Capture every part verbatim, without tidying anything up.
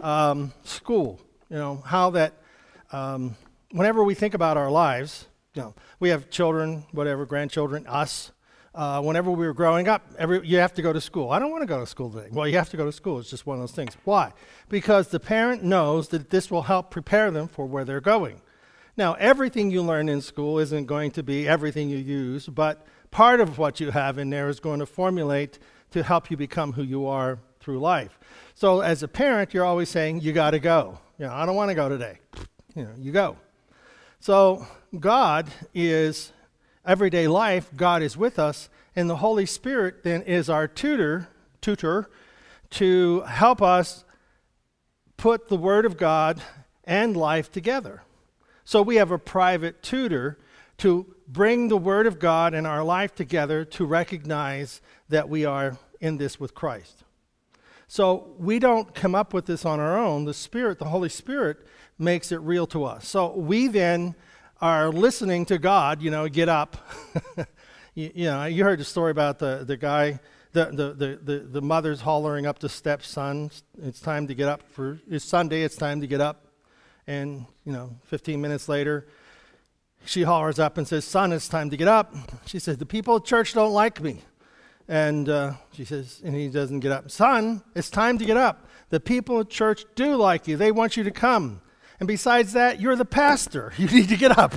um, school. You know, how that um, whenever we think about our lives, you know, we have children, whatever, grandchildren, us. Uh, whenever we were growing up, every, you have to go to school. I don't want to go to school today. Well, you have to go to school. It's just one of those things. Why? Because the parent knows that this will help prepare them for where they're going. Now, everything you learn in school isn't going to be everything you use, but part of what you have in there is going to formulate to help you become who you are through life. So as a parent, you're always saying, you got to go. You know, I don't want to go today. You know, you go. So God is everyday life. God is with us, and the Holy Spirit then is our tutor, tutor to help us put the Word of God and life together. So we have a private tutor to bring the Word of God and our life together to recognize that we are in this with Christ. So we don't come up with this on our own. The Spirit, the Holy Spirit, makes it real to us. So we then are listening to God, you know, get up. you, you know, you heard the story about the, the guy, the, the, the, the, the mother's hollering up the steps, son, it's time to get up. For it's Sunday, it's time to get up. And, you know, fifteen minutes later, she hollers up and says, son, it's time to get up. She says, the people at church don't like me. And uh, she says, and he doesn't get up. Son, it's time to get up. The people at church do like you. They want you to come. And besides that, you're the pastor. You need to get up.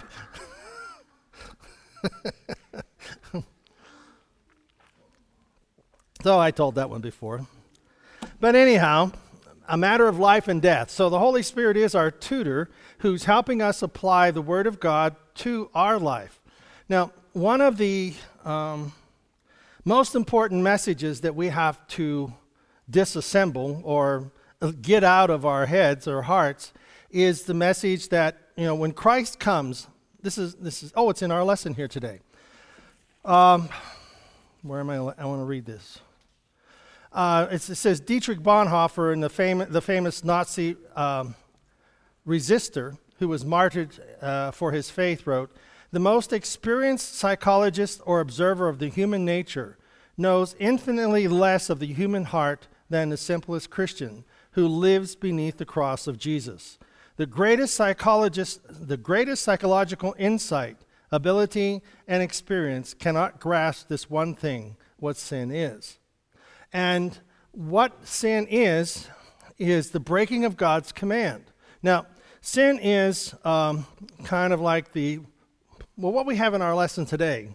So I told that one before. But anyhow, a matter of life and death. So the Holy Spirit is our tutor who's helping us apply the Word of God to our life. Now, one of the um, most important messages that we have to disassemble or get out of our heads or hearts is the message that, you know, when Christ comes, this is, this is oh, it's in our lesson here today. Um, where am I? I want to read this. Uh, it says, Dietrich Bonhoeffer, in the, fam- the famous Nazi um, resistor who was martyred uh, for his faith, wrote, the most experienced psychologist or observer of the human nature knows infinitely less of the human heart than the simplest Christian who lives beneath the cross of Jesus. The greatest psychologist, the greatest psychological insight, ability, and experience cannot grasp this one thing, what sin is. And what sin is, is the breaking of God's command. Now, sin is um, kind of like the, well, what we have in our lesson today.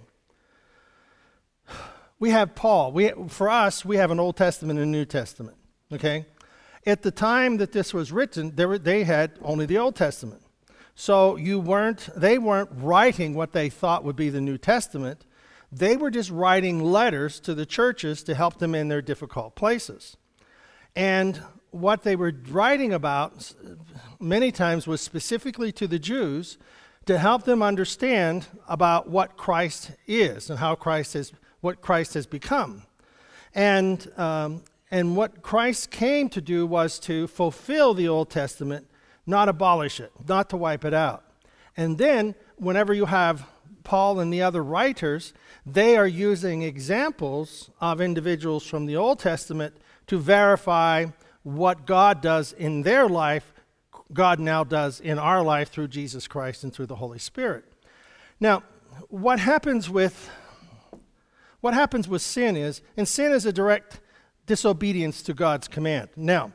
We have Paul. We, for us, we have an Old Testament and a New Testament, okay? At the time that this was written, they, were, they had only the Old Testament. So you weren't, they weren't writing what they thought would be the New Testament. They were just writing letters to the churches to help them in their difficult places. And what they were writing about many times was specifically to the Jews to help them understand about what Christ is and how Christ is, what Christ has become. And um, and what Christ came to do was to fulfill the Old Testament, not abolish it, not to wipe it out. And then whenever you have Paul and the other writers, they are using examples of individuals from the Old Testament to verify what God does in their life, God now does in our life through Jesus Christ and through the Holy Spirit. Now, what happens with what happens with sin is, and sin is a direct disobedience to God's command. Now,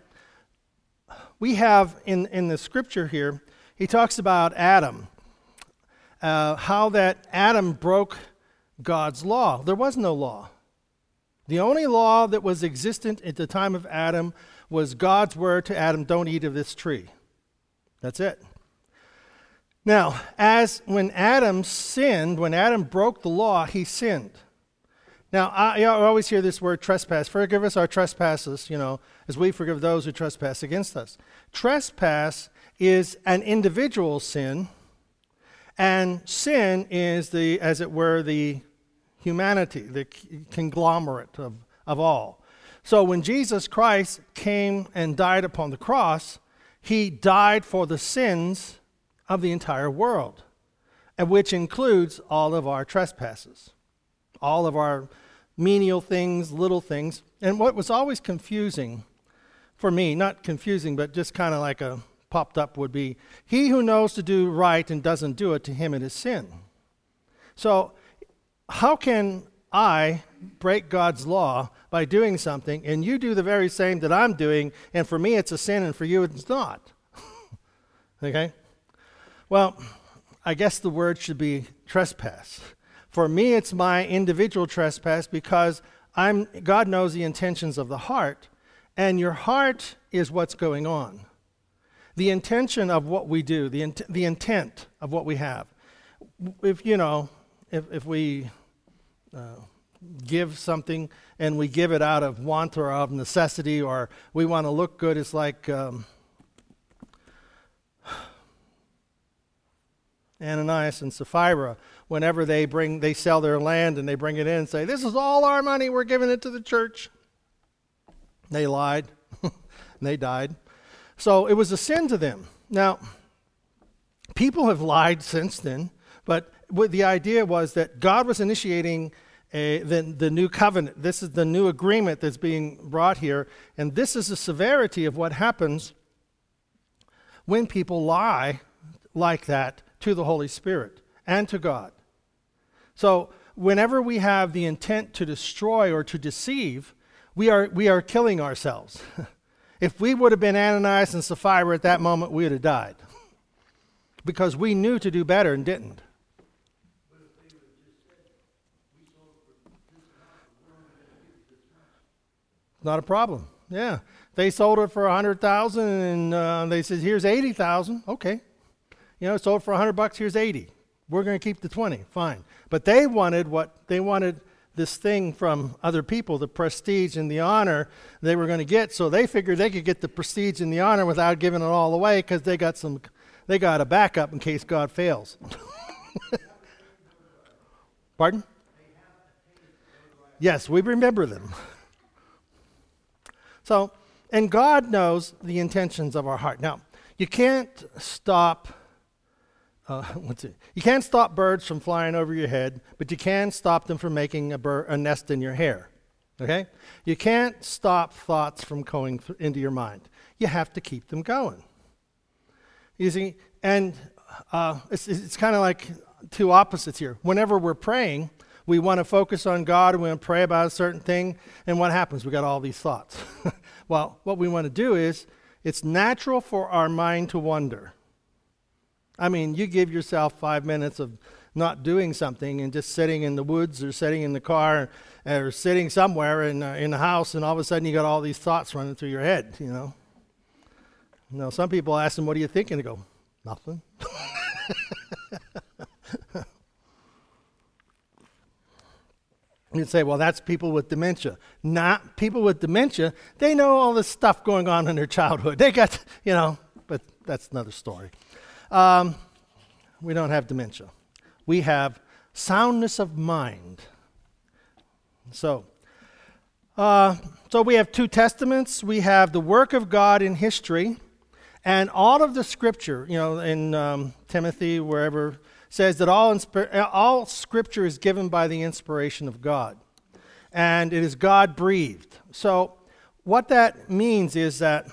we have in, in the scripture here, he talks about Adam, uh, how that Adam broke God's law. There was no law. The only law that was existent at the time of Adam was God's word to Adam, don't eat of this tree. That's it. Now, as when Adam sinned, when Adam broke the law, he sinned. Now, I, I always hear this word trespass. Forgive us our trespasses, you know, as we forgive those who trespass against us. Trespass is an individual sin, and sin is the, as it were, the humanity, the conglomerate of, of all. So when Jesus Christ came and died upon the cross, he died for the sins of the entire world, and which includes all of our trespasses, all of our menial things, little things. And what was always confusing for me, not confusing, but just kind of like a popped up would be, he who knows to do right and doesn't do it, to him it is sin. So how can I break God's law by doing something, and you do the very same that I'm doing, and for me it's a sin, and for you it's not? Okay? Well, I guess the word should be trespass. For me, it's my individual trespass because I'm. God knows the intentions of the heart, and your heart is what's going on. The intention of what we do, the int- the intent of what we have. If you know, if if we uh, give something and we give it out of want or out of necessity, or we want to look good, it's like um, Ananias and Sapphira. Whenever they bring, they sell their land and they bring it in and say, "This is all our money. We're giving it to the church." They lied. And they died. So it was a sin to them. Now, people have lied since then, but what the idea was that God was initiating a, the, the new covenant. This is the new agreement that's being brought here, and this is the severity of what happens when people lie like that to the Holy Spirit and to God. So whenever we have the intent to destroy or to deceive, we are we are killing ourselves. If we would have been Ananias and Sapphira at that moment, we would have died. Because we knew to do better and didn't. Not a problem. Yeah. They sold it for one hundred thousand dollars and uh, they said, "Here's eighty thousand dollars. Okay. You know, sold for one hundred bucks, here's eighty. We're going to keep the twenty. Fine. But they wanted what they wanted this thing from other people, the prestige and the honor they were going to get. So they figured they could get the prestige and the honor without giving it all away because they got some, they got a backup in case God fails. Pardon? Yes, we remember them. So, and God knows the intentions of our heart. Now, you can't stop Uh, what's it? You can't stop birds from flying over your head, but you can stop them from making a, bir- a nest in your hair. Okay? You can't stop thoughts from going th- into your mind. You have to keep them going. You see, and uh, it's, it's kind of like two opposites here. Whenever we're praying, we want to focus on God and we want to pray about a certain thing, and what happens? We got all these thoughts. Well, what we want to do is, it's natural for our mind to wander. I mean, you give yourself five minutes of not doing something and just sitting in the woods or sitting in the car or sitting somewhere in uh, in the house, and all of a sudden you got all these thoughts running through your head, you know. You know, some people ask them, "What are you thinking?" They go, "Nothing." You'd say, "Well, that's people with dementia." Not people with dementia. They know all this stuff going on in their childhood. They got, you know, but that's another story. Um, we don't have dementia. We have soundness of mind. So, uh, so we have two testaments. We have the work of God in history, and all of the Scripture. You know, in um, Timothy, wherever, says that all insp- all Scripture is given by the inspiration of God, and it is God breathed. So, what that means is that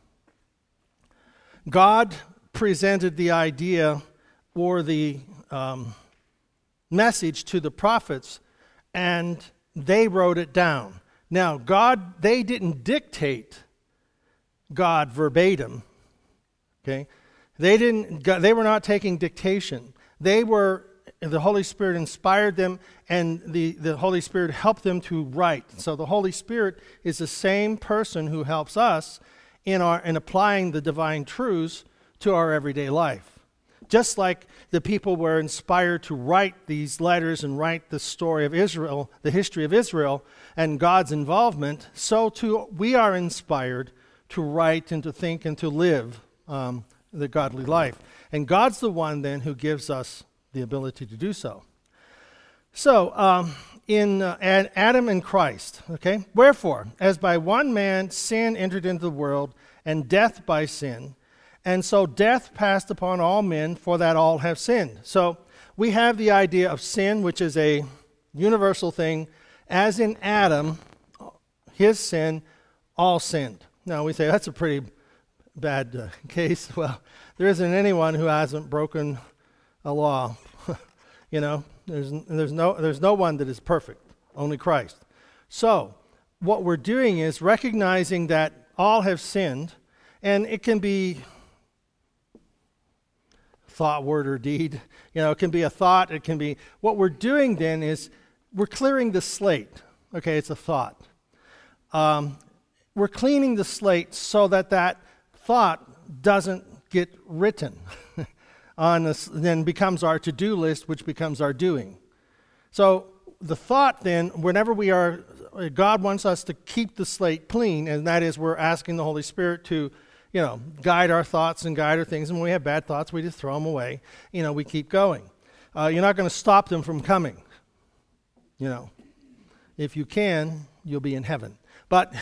God presented the idea or the um, message to the prophets, and they wrote it down. Now, God, they didn't dictate God verbatim. Okay, they didn't. They were not taking dictation. They were. The Holy Spirit inspired them, and the, the Holy Spirit helped them to write. So the Holy Spirit is the same person who helps us in our in applying the divine truths to our everyday life. Just like the people were inspired to write these letters and write the story of Israel, the history of Israel, and God's involvement, so too we are inspired to write and to think and to live um, the godly life. And God's the one then who gives us the ability to do so. So, um, in uh, Adam and Christ, okay? Wherefore, as by one man sin entered into the world, and death by sin, and so death passed upon all men, for that all have sinned. So we have the idea of sin, which is a universal thing. As in Adam, his sin, all sinned. Now we say that's a pretty bad uh, case. Well, there isn't anyone who hasn't broken a law. You know, there's there's no there's no one that is perfect, only Christ. So what we're doing is recognizing that all have sinned, and it can be thought, word, or deed. You know, it can be a thought. It can be, what we're doing then is we're clearing the slate. Okay, it's a thought. Um, we're cleaning the slate so that that thought doesn't get written on this, then becomes our to-do list, which becomes our doing. So the thought then, whenever we are, God wants us to keep the slate clean, and that is we're asking the Holy Spirit to, you know, guide our thoughts and guide our things. And when we have bad thoughts, we just throw them away. You know, we keep going. Uh, you're not going to stop them from coming. You know, if you can, you'll be in heaven. But,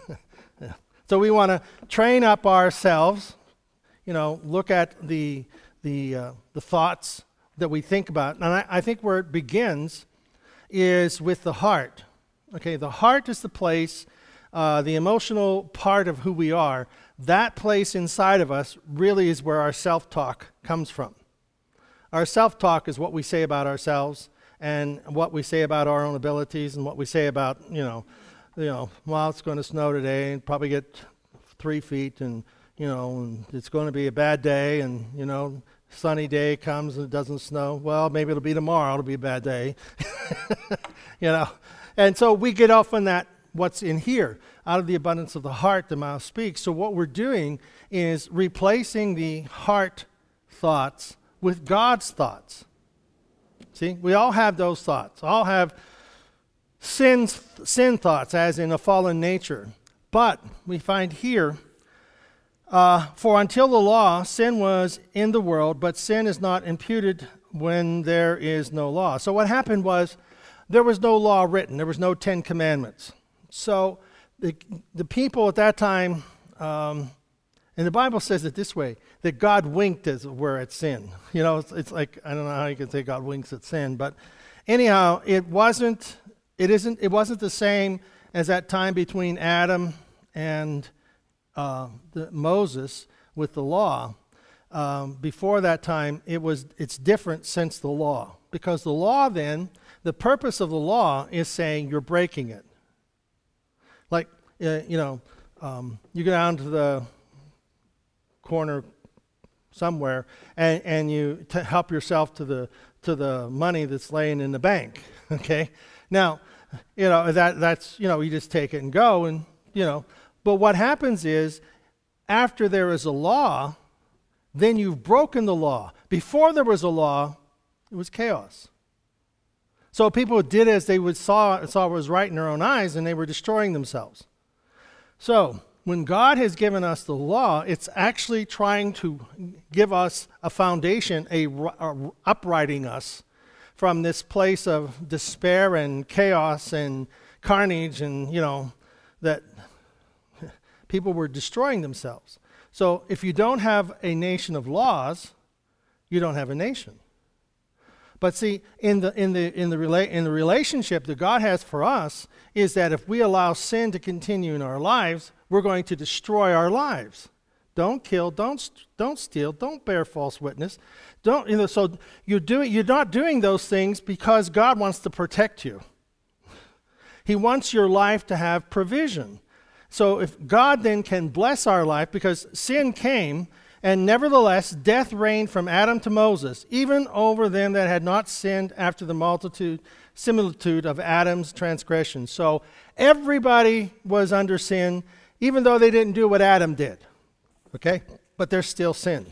so we want to train up ourselves, you know, look at the the uh, the thoughts that we think about. And I, I think where it begins is with the heart. Okay, the heart is the place, uh, the emotional part of who we are. That place inside of us really is where our self-talk comes from. Our self-talk is what we say about ourselves and what we say about our own abilities and what we say about, you know, you know, well, it's going to snow today and probably get three feet and, you know, and it's going to be a bad day and, you know, sunny day comes and it doesn't snow. Well, maybe it'll be tomorrow. It'll be a bad day. You know, and so we get off on that, what's in here. Out of the abundance of the heart, the mouth speaks. So what we're doing is replacing the heart thoughts with God's thoughts. See, we all have those thoughts. All have sin, sin thoughts, as in a fallen nature. But we find here, uh, for until the law, sin was in the world, but sin is not imputed when there is no law. So what happened was there was no law written. There was no Ten Commandments. So the the people at that time, um, and the Bible says it this way, that God winked as it were at sin. You know, it's, it's like, I don't know how you can say God winks at sin, but anyhow, it wasn't, it isn't, it wasn't the same as that time between Adam and uh, the, Moses with the law. Um, before that time, it was, it's different since the law. Because the law then, the purpose of the law is saying you're breaking it. Like, uh, you know, um, you go down to the corner somewhere and, and you t- help yourself to the to the money that's laying in the bank, okay? Now, you know, that that's, you know, you just take it and go and, you know. But what happens is, after there is a law, then you've broken the law. Before there was a law, it was chaos. So people did as they would saw, saw was right in their own eyes, and they were destroying themselves. So when God has given us the law, it's actually trying to give us a foundation, a, a uprighting us from this place of despair and chaos and carnage, and, you know, that people were destroying themselves. So if you don't have a nation of laws, you don't have a nation. But see, in the in the in the rela- in the relationship that God has for us is that if we allow sin to continue in our lives, we're going to destroy our lives. Don't kill, don't don't steal, don't bear false witness. Don't, you know, so you're doing you're not doing those things because God wants to protect you. He wants your life to have provision. So if God then can bless our life, because sin came, and nevertheless, death reigned from Adam to Moses, even over them that had not sinned after the multitude, similitude of Adam's transgression. So everybody was under sin, even though they didn't do what Adam did. Okay? But there's still sin.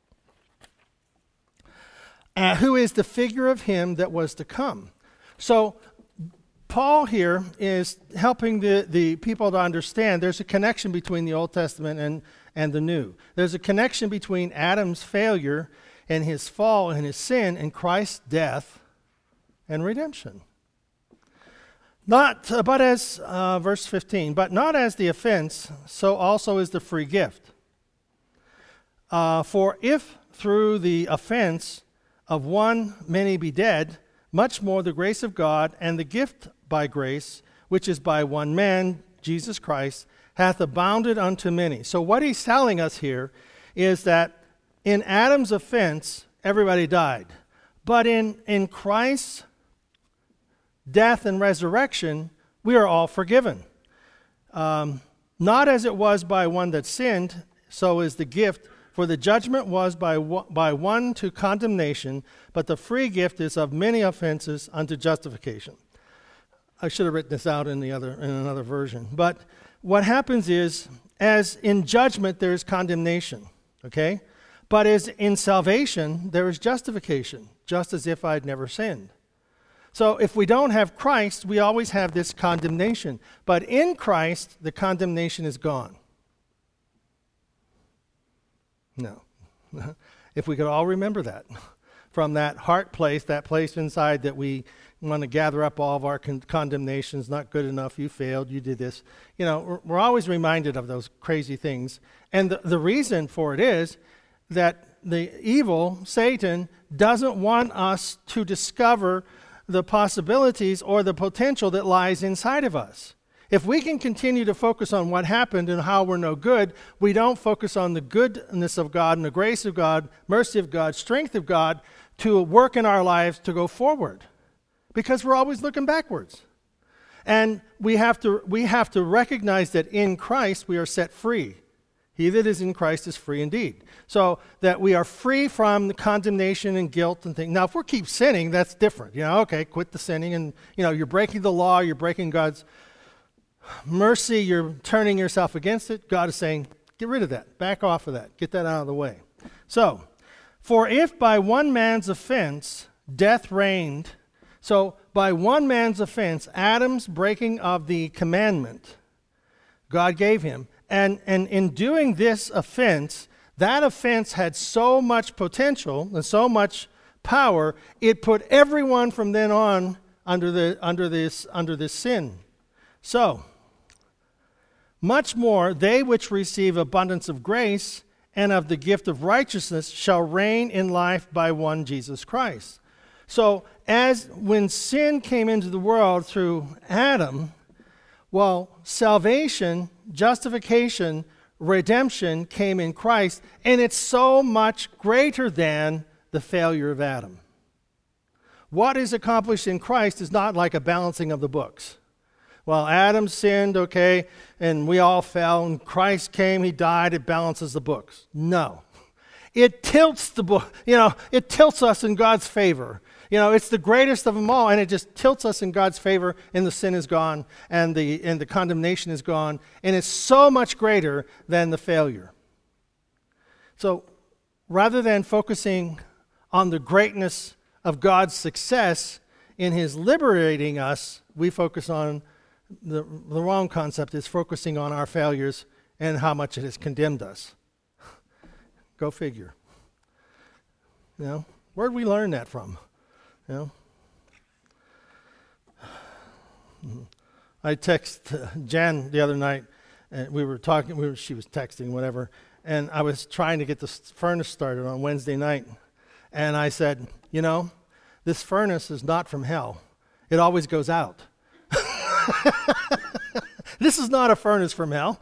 Uh, who is the figure of him that was to come. So Paul here is helping the, the people to understand there's a connection between the Old Testament and and the new. There's a connection between Adam's failure and his fall and his sin and Christ's death and redemption. Not, uh, but as, uh, verse fifteen, but not as the offense, so also is the free gift. Uh, for if through the offense of one many be dead, much more the grace of God and the gift by grace, which is by one man, Jesus Christ, hath abounded unto many. So what he's telling us here is that in Adam's offense, everybody died. But in, in Christ's death and resurrection, we are all forgiven. Um, not as it was by one that sinned, so is the gift. For the judgment was by, by one to condemnation, but the free gift is of many offenses unto justification. I should have written this out in the other in another version. But what happens is, as in judgment there is condemnation, okay? But as in salvation there is justification, just as if I'd never sinned. So if we don't have Christ, we always have this condemnation. But in Christ, the condemnation is gone. No. If we could all remember that from that heart place, that place inside that we want to gather up all of our con- condemnations, not good enough, you failed, you did this. You know, we're, we're always reminded of those crazy things. And the, the reason for it is that the evil, Satan, doesn't want us to discover the possibilities or the potential that lies inside of us. If we can continue to focus on what happened and how we're no good, we don't focus on the goodness of God and the grace of God, mercy of God, strength of God to work in our lives to go forward. Because we're always looking backwards. And we have to we have to recognize that in Christ we are set free. He that is in Christ is free indeed. So that we are free from the condemnation and guilt and things. Now, if we keep sinning, that's different. You know, okay, quit the sinning, and you know, you're breaking the law, you're breaking God's mercy, you're turning yourself against it. God is saying, get rid of that, back off of that, get that out of the way. So, for if by one man's offense death reigned, so by one man's offense, Adam's breaking of the commandment God gave him, and, and in doing this offense, that offense had so much potential and so much power, it put everyone from then on under the under this under this sin. So, much more, they which receive abundance of grace and of the gift of righteousness shall reign in life by one Jesus Christ. So, as when sin came into the world through Adam, well, salvation, justification, redemption came in Christ, and it's so much greater than the failure of Adam. What is accomplished in Christ is not like a balancing of the books. Well, Adam sinned, okay, and we all fell, and Christ came, he died, it balances the books. No. It tilts the book, you know, it tilts us in God's favor. You know, it's the greatest of them all, and it just tilts us in God's favor, and the sin is gone, and the and the condemnation is gone, and it's so much greater than the failure. So, rather than focusing on the greatness of God's success in his liberating us, we focus on The, the wrong concept is focusing on our failures and how much it has condemned us. Go figure. You know, where'd we learn that from? You know, I text uh, Jan the other night, and we were talking. We were, she was texting, whatever, and I was trying to get the furnace started on Wednesday night, and I said, you know, this furnace is not from hell. It always goes out. This is not a furnace from hell.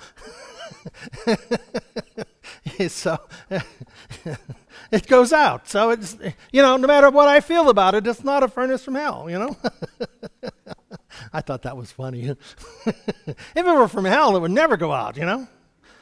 So it goes out. So it's, you know, no matter what I feel about it, it's not a furnace from hell, you know. I thought that was funny. If it were from hell, it would never go out, you know.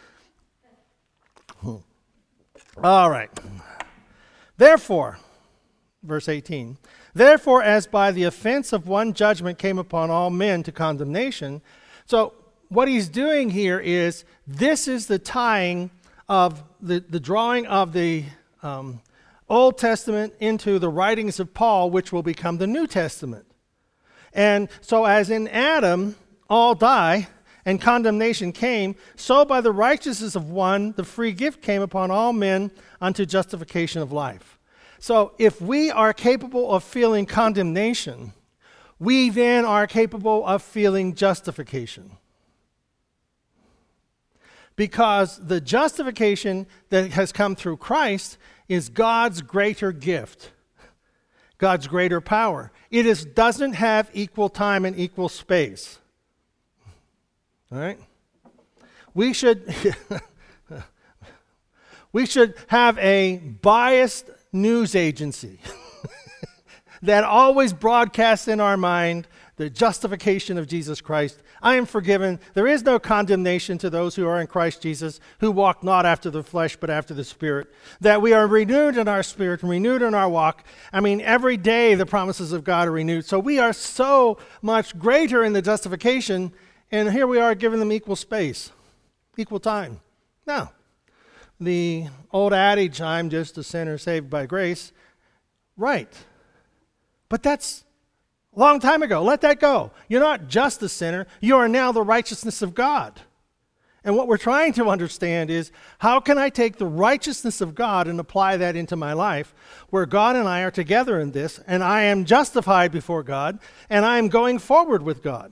All right. Therefore, verse eighteen, therefore, as by the offense of one judgment came upon all men to condemnation. So what he's doing here is, this is the tying of the, the drawing of the um, Old Testament into the writings of Paul, which will become the New Testament. And so as in Adam all die and condemnation came, so by the righteousness of one the free gift came upon all men unto justification of life. So if we are capable of feeling condemnation, we then are capable of feeling justification. Because the justification that has come through Christ is God's greater gift, God's greater power. It is, doesn't have equal time and equal space. All right? we should we should have a biased news agency that always broadcasts in our mind the justification of Jesus Christ. I am forgiven. There is no condemnation to those who are in Christ Jesus, who walk not after the flesh, but after the Spirit. That we are renewed in our spirit, renewed in our walk. I mean, every day the promises of God are renewed. So we are so much greater in the justification, and here we are giving them equal space, equal time. Now, the old adage, I'm just a sinner saved by grace, right. But that's a long time ago. Let that go. You're not just a sinner. You are now the righteousness of God. And what we're trying to understand is, how can I take the righteousness of God and apply that into my life, where God and I are together in this, and I am justified before God, and I am going forward with God.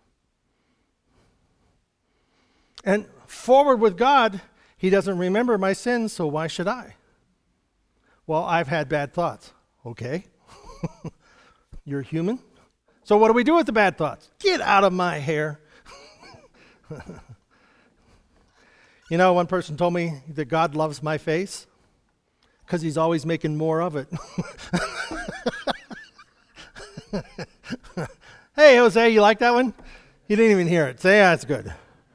And forward with God, He doesn't remember my sins, so why should I? Well, I've had bad thoughts. Okay. You're human. So what do we do with the bad thoughts? Get out of my hair. You know, one person told me that God loves my face because He's always making more of it. Hey, Jose, you like that one? You didn't even hear it. Say, yeah, it's good.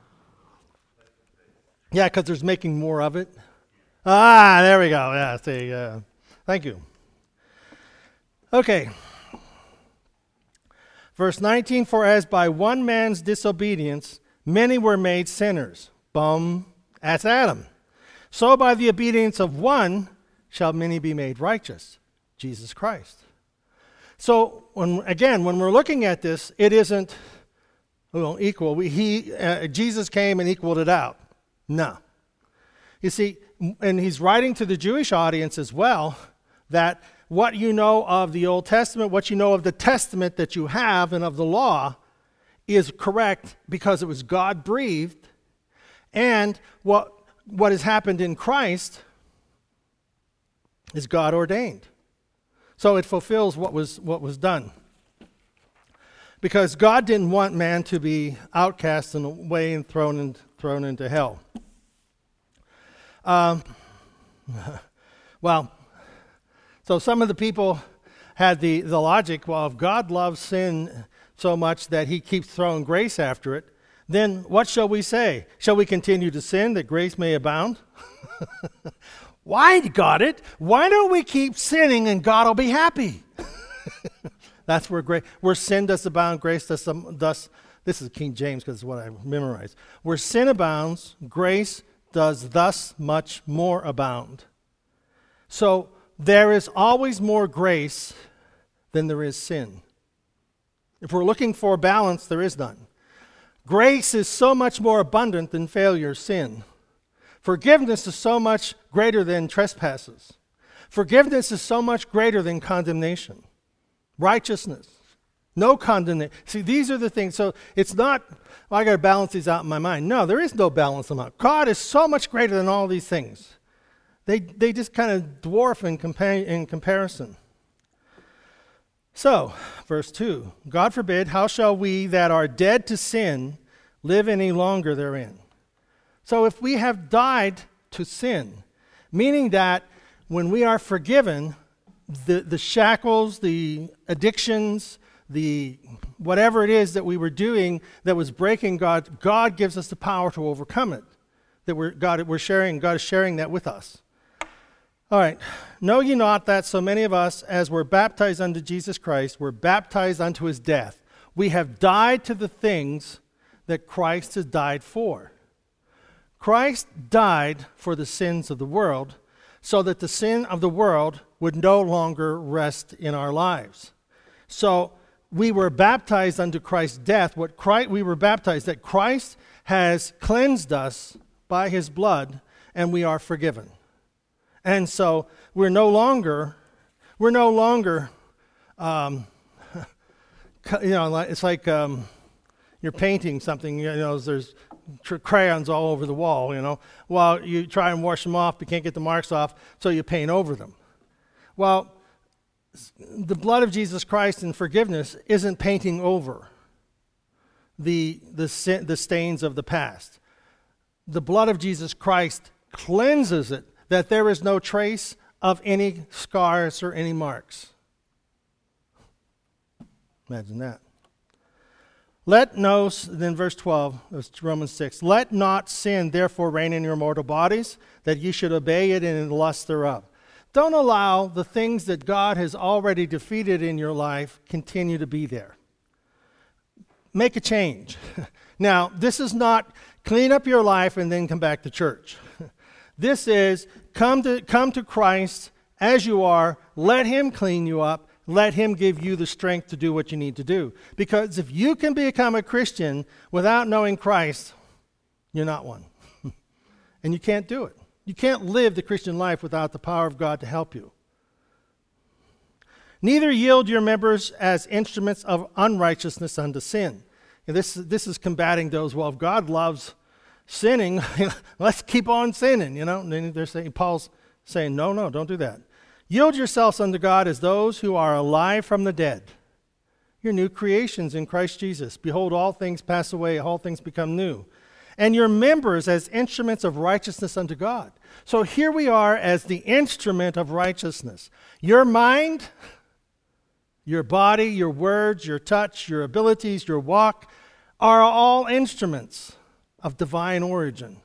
Yeah, because there's making more of it. Ah, there we go. Yeah, see, uh, thank you. Okay. Verse nineteen, for as by one man's disobedience many were made sinners. Boom, that's Adam. So by the obedience of one shall many be made righteous, Jesus Christ. So when, again, when we're looking at this, it isn't well equal. We, he uh, Jesus came and equaled it out. No. You see, and he's writing to the Jewish audience as well, that what you know of the Old Testament, what you know of the Testament that you have and of the law is correct because it was God-breathed, and what what has happened in Christ is God-ordained. So it fulfills what was what was done. Because God didn't want man to be outcast and away and thrown, in, thrown into hell. Um, well, so some of the people had the, the logic, well, if God loves sin so much that He keeps throwing grace after it, then what shall we say? Shall we continue to sin that grace may abound? Why, got it? Why don't we keep sinning and God will be happy? That's where grace, where sin does abound, grace does, um, thus, this is King James because it's what I memorized. Where sin abounds, grace does thus much more abound. So there is always more grace than there is sin. If we're looking for balance, there is none. Grace is so much more abundant than failure, sin. Forgiveness is so much greater than trespasses. Forgiveness is so much greater than condemnation. Righteousness, no condemnation. See, these are the things. So it's not, well, I got to balance these out in my mind. No, there is no balance amount. God is so much greater than all these things. They they just kind of dwarf in, compa- in comparison. So, verse two, God forbid, how shall we that are dead to sin live any longer therein? So if we have died to sin, meaning that when we are forgiven, the, the shackles, the addictions, the whatever it is that we were doing that was breaking God, God gives us the power to overcome it. That we're God we're sharing, God is sharing that with us. All right. Know ye not that so many of us, as were baptized unto Jesus Christ, were baptized unto His death? We have died to the things that Christ has died for. Christ died for the sins of the world, so that the sin of the world would no longer rest in our lives. So we were baptized unto Christ's death. What Christ, we were baptized, that Christ has cleansed us by His blood, and we are forgiven. And so we're no longer, we're no longer, um, you know, it's like um, you're painting something, you know, there's tr- crayons all over the wall, you know. Well, you try and wash them off, but can't get the marks off, so you paint over them. Well, the blood of Jesus Christ and forgiveness isn't painting over the the sin, the stains of the past. the blood of Jesus Christ cleanses it, that there is no trace of any scars or any marks. Imagine that. Let no, then verse twelve, that's Romans six, let not sin therefore reign in your mortal bodies, that ye should obey it in the lust thereof. Don't allow the things that God has already defeated in your life continue to be there. Make a change. Now, this is not clean up your life and then come back to church. This is come to come to Christ as you are, let him clean you up, let him give you the strength to do what you need to do. Because if you can become a Christian without knowing Christ, you're not one. And you can't do it. You can't live the Christian life without the power of God to help you. Neither yield your members as instruments of unrighteousness unto sin. And this, this is combating those, well, if God loves sinning, let's keep on sinning, you know. And then they're saying, Paul's saying, no, no, don't do that. Yield yourselves unto God as those who are alive from the dead. You're new creations in Christ Jesus. Behold, all things pass away, all things become new. And your members as instruments of righteousness unto God. So here we are as the instrument of righteousness. Your mind, your body, your words, your touch, your abilities, your walk are all instruments of divine origin.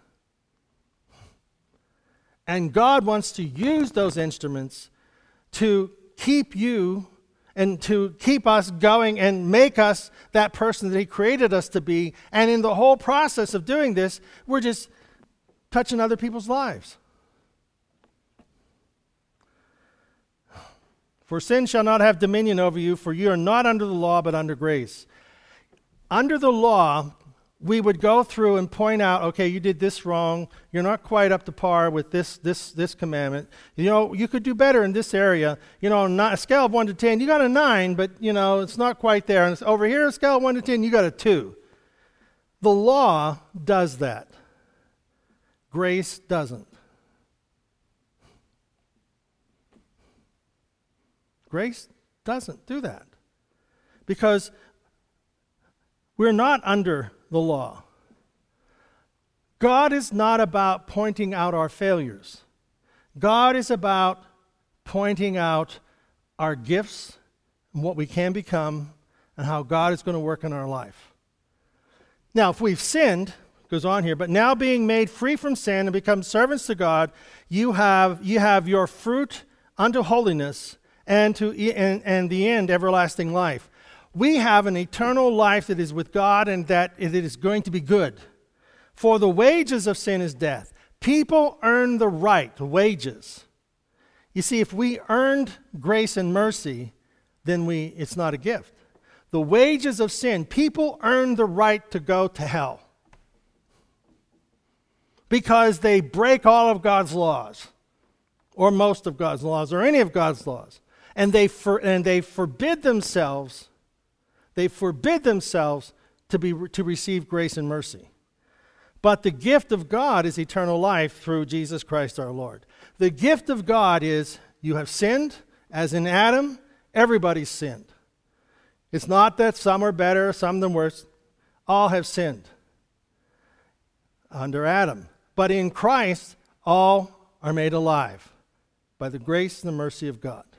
And God wants to use those instruments to keep you and to keep us going and make us that person that he created us to be. And in the whole process of doing this, we're just touching other people's lives. For sin shall not have dominion over you, for you are not under the law, but under grace. Under the law, we would go through and point out, okay, you did this wrong. You're not quite up to par with this this this commandment. You know, you could do better in this area. You know, not, a scale of one to ten, you got a nine, but, you know, it's not quite there. And it's over here, a scale of one to ten, you got a two. The law does that. Grace doesn't. Grace doesn't do that. Because we're not under the law. God is not about pointing out our failures. God is about pointing out our gifts and what we can become and how God is going to work in our life. Now, if we've sinned, it goes on here, but now being made free from sin and become servants to God, you have you have your fruit unto holiness and to and, and the end everlasting life. We have an eternal life that is with God and that it is going to be good. For the wages of sin is death. People earn the right, the wages. You see, if we earned grace and mercy, then we it's not a gift. The wages of sin, people earn the right to go to hell. Because they break all of God's laws, or most of God's laws, or any of God's laws. And they for, and they forbid themselves They forbid themselves to be to receive grace and mercy. But the gift of God is eternal life through Jesus Christ our Lord. The gift of God is you have sinned, as in Adam, everybody's sinned. It's not that some are better, some are worse. All have sinned under Adam. But in Christ, all are made alive by the grace and the mercy of God.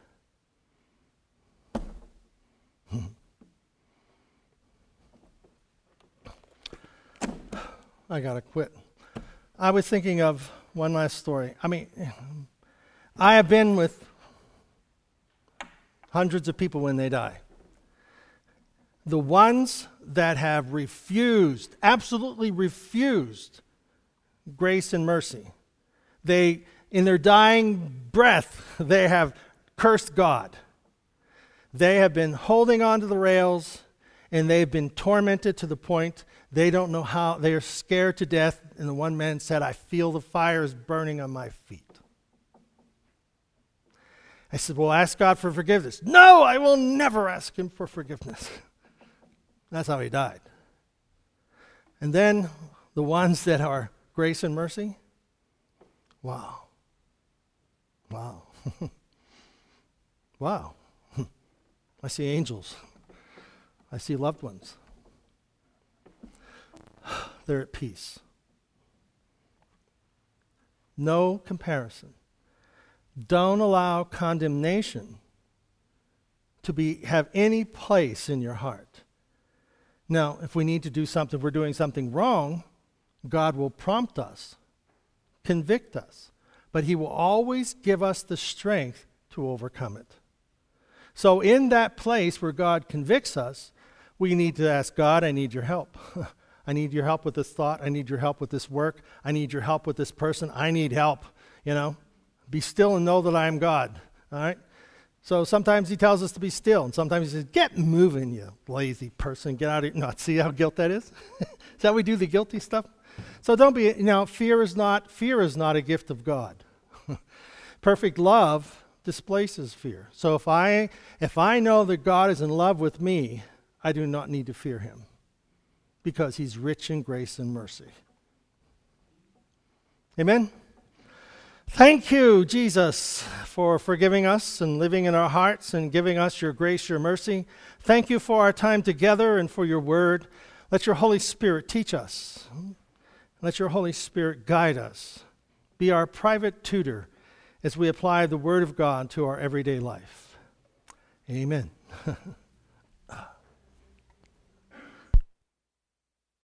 I gotta quit. I was thinking of one last story. I mean, I have been with hundreds of people when they die. The ones that have refused, absolutely refused grace and mercy. They, in their dying breath, they have cursed God. They have been holding on to the rails, and they've been tormented to the point they don't know how. They are scared to death. And the one man said, I feel the fire is burning on my feet. I said, well, ask God for forgiveness. No, I will never ask him for forgiveness. That's how he died. And then the ones that are grace and mercy, wow. Wow. Wow. I see angels. I see loved ones. They're at peace. No comparison. Don't allow condemnation to be have any place in your heart. Now, if we need to do something, if we're doing something wrong, God will prompt us, convict us, but he will always give us the strength to overcome it. So in that place where God convicts us, we need to ask God, I need your help. I need your help with this thought. I need your help with this work. I need your help with this person. I need help, you know. Be still and know that I am God, all right? So sometimes he tells us to be still, and sometimes he says, get moving, you lazy person. Get out of here. No, see how guilt that is? Is that how we do the guilty stuff? So don't be, you know, fear is not, fear is not a gift of God. Perfect love displaces fear. So if I, if I know that God is in love with me, I do not need to fear him because he's rich in grace and mercy. Amen? Thank you, Jesus, for forgiving us and living in our hearts and giving us your grace, your mercy. Thank you for our time together and for your word. Let your Holy Spirit teach us. Let your Holy Spirit guide us. Be our private tutor as we apply the word of God to our everyday life. Amen.